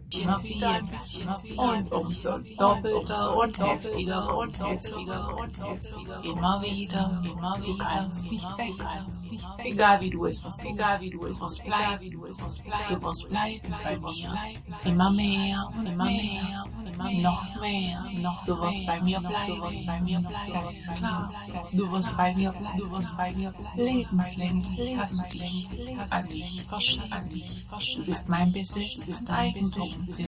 immer wieder und umso doppelter und heftiger und immer wieder. Du kannst nicht weg. Egal wie du es versuchst, du wirst bleiben bei mir. Immer mehr, noch mehr. Du wirst bei mir bleiben. Das ist klar. Du wirst bei mir bleiben. Lebenslänglich hast du dich an mich verschrieben. Du bist mein Besitz, du bist Eigentum.